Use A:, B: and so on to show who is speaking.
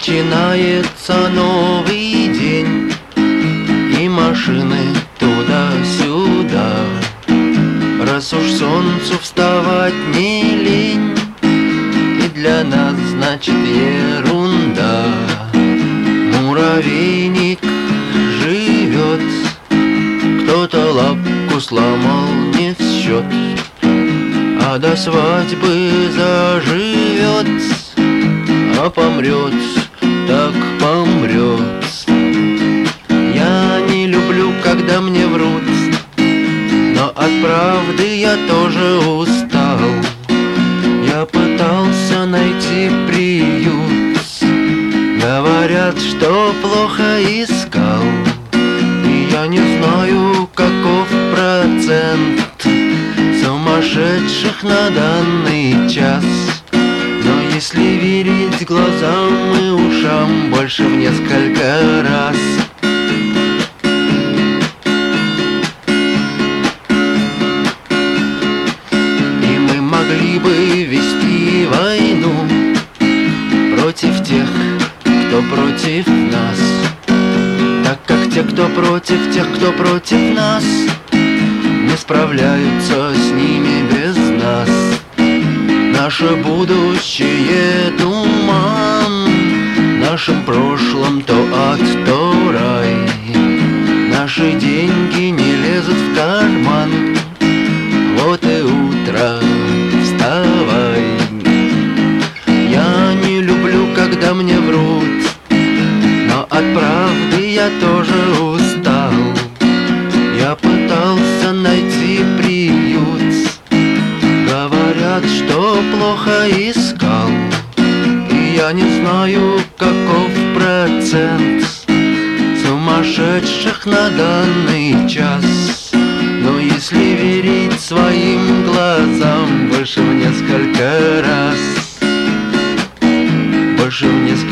A: Начинается новый день, и машины туда-сюда. Раз уж солнцу вставать не лень, и для нас значит ерунда. Муравейник живет, кто-то лапку сломал не в счет, а до свадьбы заживет, а помрет, так помрет. Я не люблю, когда мне врут, но от правды я тоже устал. Я пытался найти приют, говорят, что плохо искал. И я не знаю, каков процент сумасшедших на данный час. Но если верить глазам и ушам, больше в несколько раз. И мы могли бы вести войну против тех, кто против нас, так как те, кто против тех, кто против нас, не справляются с ними без нас. Наше будущее туман, в нашем прошлом то ад, то рай. Наши деньги не лезут в карман, вот и утро, вставай. Я не люблю, когда мне врут, но от правды я тоже устал. Я пытался найти приют, говорят, что плохо искал. И я не знаю, каков процент сумасшедших на данный час. Но если верить своим глазам, больше в несколько раз, больше в несколько раз.